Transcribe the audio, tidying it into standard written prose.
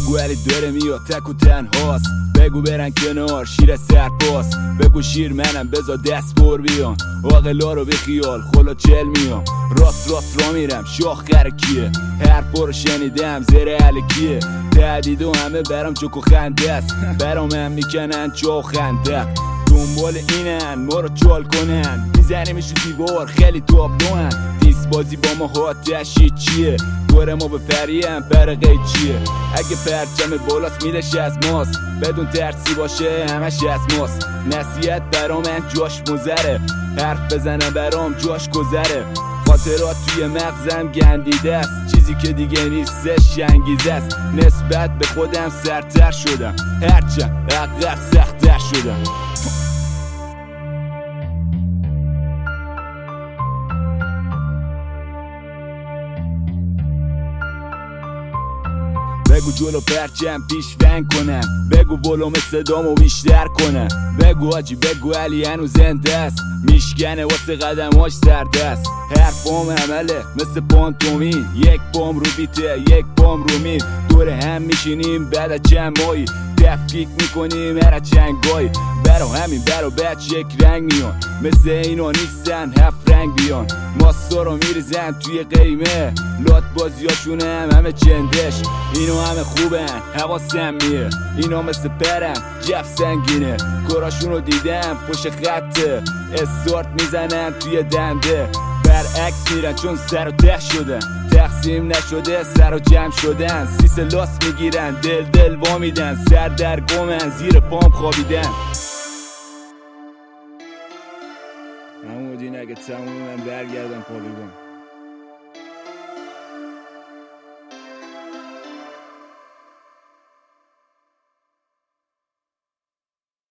بگو علی داره میاد تک و تنهاست، بگو برن کنار شیر سرپاس، بگو شیر منم بزا دست بر بیان، عاقلا رو بخیال خلا چل میام، راست را میرم شاخ کیه، حرفا رو شنیدم زیر علکیه، تهدید و همه برام جوک و خنده است، برام هم میکنن چا خنده، دنبال اینن ما رو چال کنن، میزنیمش رو دیوار خیلی تابلوان، دیس بازی با ما هاتشی چیه، دوره ما به پریم برقه چیه، اگه پرچم بالاست میلش از ماست، بدون ترسی باشه همش از ماست، نصیحت برام من جاش مزره، حرف بزنم برام جاش گذره، خاطرات توی مغزم گندیده است، چیزی که دیگه نیستش انگیزه است، نسبت به خودم سرتر شدم، هرچند عقب سخت‌تر شدم. بگو جلو پرچم پیش ونگ کنم، بگو ولوم صدامو بیشتر کنم، بگو حاجی بگو علی هنو زنده است، میشکنه واسه قدماش سرده است، حرفام عمله مثل پانتومین، یک پام رو بیته یک پام رو مین، دور هم میشینیم بعد از چند ماهی تفکیک میکنیم هر چنگایی، برا همین برا بچه یک رنگ میان، مثل اینا نیستن هفت رنگ بیان، ماستا رو میریزن توی قیمه، لات بازیاشون همه چندش، اینا همه خوبن حواسم میه، اینا مثل پرن جف سنگینه، کاراشون رو دیدم پشت خطه، استارت میزنن توی دنده، برعکس میرن چون سر و ته شدن، تقسیم نشده سر و جمع شدن، سیس لاس میگیرن دل وا میدن، سر در گمن زیر پام خوابیدن. همون دین اگه تموم من برگردم پاویگان.